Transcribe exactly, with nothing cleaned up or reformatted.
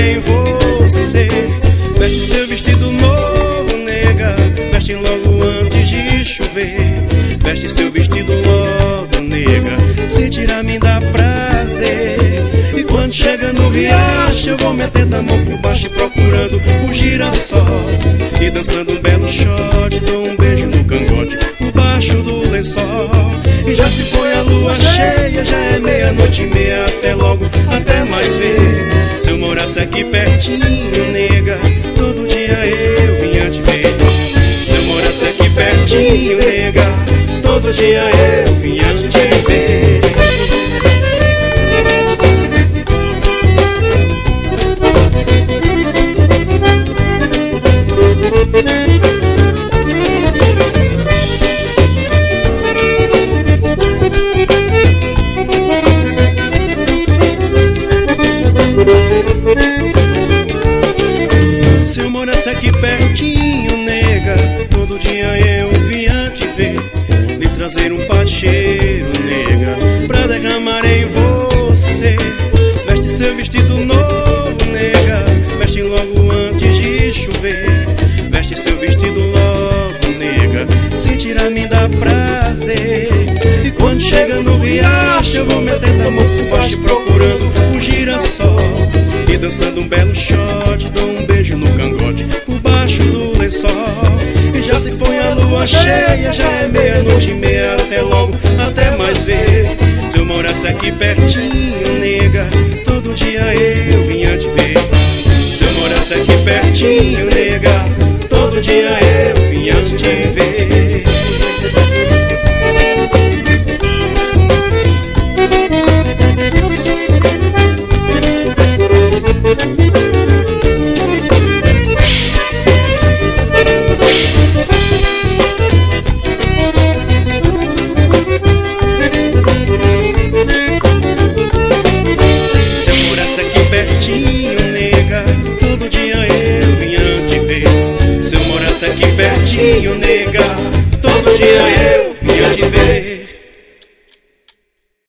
em você. Veste seu vestido novo, nega, veste logo antes de chover. Veste seu vestido logo, nega, se tirar me dá prazer. E quando chega no riacho eu vou metendo a mão por baixo procurando o girassol. E dançando um belo shot, dou um beijo no cangote por baixo do lençol. E já se foi a lua cheia, já é meia-noite e meia. Até logo, até mais ver. Se eu morasse aqui pertinho, nega, todo dia eu vinha te ver. Se eu morasse aqui pertinho, nega, todo dia eu vinha te ver. Se eu morasse aqui pertinho, nega, todo dia eu vinha te ver. Lhe trazer um pacheiro, nega, pra derramar em você. Veste seu vestido novo, nega, veste logo antes de chover. Veste seu vestido logo, nega, se tirar me dá prazer. E quando chega no riacho eu vou metendo a mão por baixo procurando o girassol. E dançando um belo shot, dou um beijo no cangote por baixo do lençol. E já se foi a lua cheia, já é meia-noite e meia. Até logo, até mais ver. Se eu morasse aqui pertinho, nega, todo dia eu vinha te ver. Se eu morasse aqui pertinho, nega, todo dia eu vinha te ver.